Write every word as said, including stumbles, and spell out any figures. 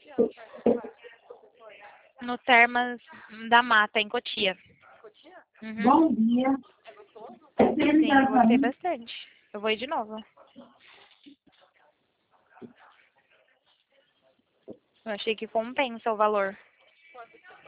No Termas da Mata, em Cotia. Uhum. Bom dia. Sim, eu gostei bastante. Eu vou ir de novo. Eu achei que compensa o valor.